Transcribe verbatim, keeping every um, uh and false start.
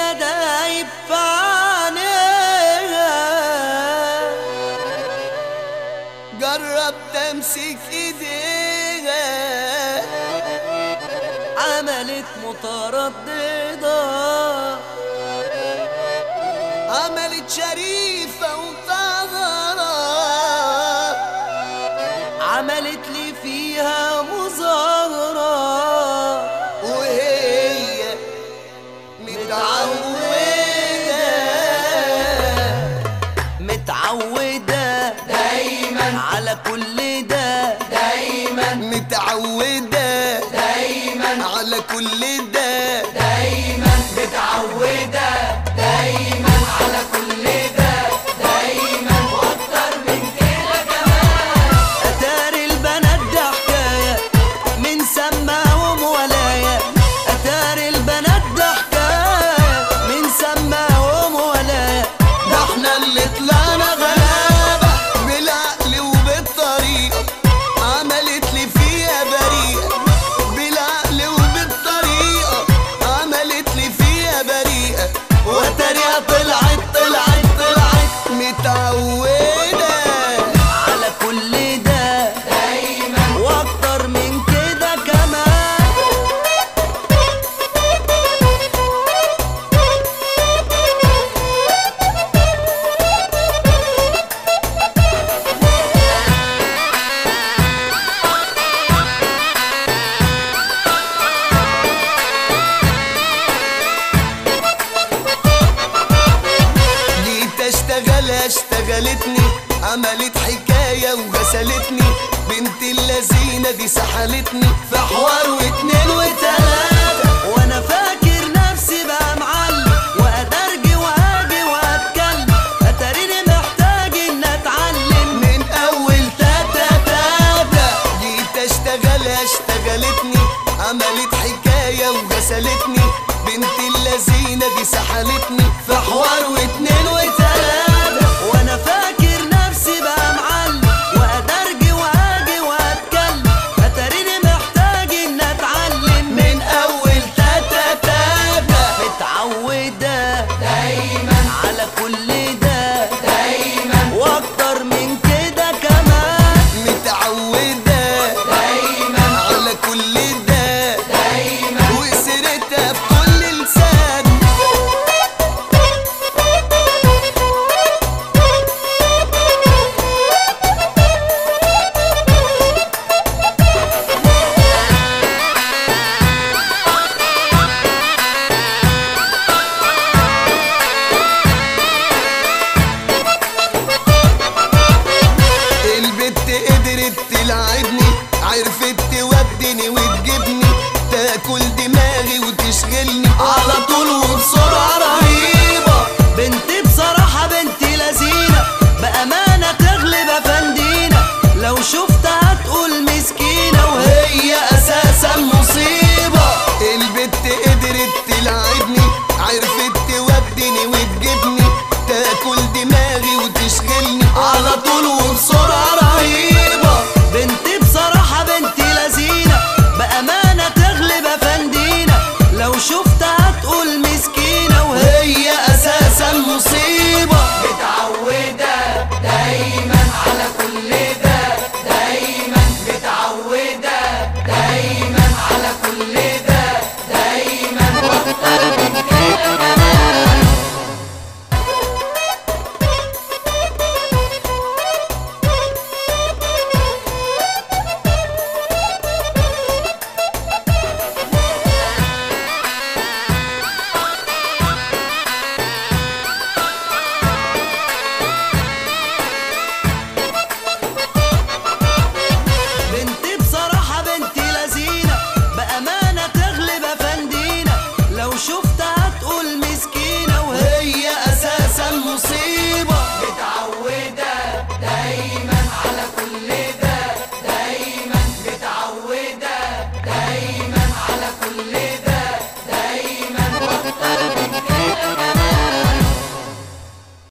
فيا دايب في عينيها. جربت امسك ايديها عملت مترددة، عملت شريفة وطاهرة، عملت لي فيها مظاهرة، وهي متعودة متعودة دايما على كل ده، دايما متعودة دايما على كل ده، دايما متعودة دايما على كل ده، دايما واكتر من كده كمان. اتاري البنات ده حكاية من سماهم ولاية، اتاري البنات ده حكاية من سماهم ولاية. ده احنا اللي طلعنا غلابة بالعقل وبالطريقة، عملت لي فيها بريئة بالعقل وبالطريقة، عملت لي فيها بريئة، وتريقة طلعت طلعت طلعت متعودة على كل ده دايما واكتر من كده كمان. جيت اشتغل اشتغلتني، عملت حكاية وغسلتني، بنت اللذينة دي سحلتني في حوار واتنين وتلاتة، وانا فاكر نفسي بقى معلم وادرجي وهاجي واتكلم، اتاريني محتاج ان اتعلم من اول تاتا تاتا. جيت اشتغل اشتغلتني، عملت حكاية وغسلتني، بنت اللذينة دي سحلتني في حوار واتنين وتلاتة، وانا فاكر نفسي بقى معلم وادرجي وهاجي واتكلم، اتاريني محتاج ان اتعلم من اول تاتا تاتا. متعودة دايما على كل ده دايما واكتر من كده كمان، متعودة دايما على كل ده دايما وسيرتها بكل لسان. البت قدرت تلعبني، عرفت تودني وتجيبني، تاكل دماغي وتشغلني على طول وبسرعة رهيبة. بنتي بصراحة بنتي لذينة، بأمانة تغلب أفندينا، لو شوف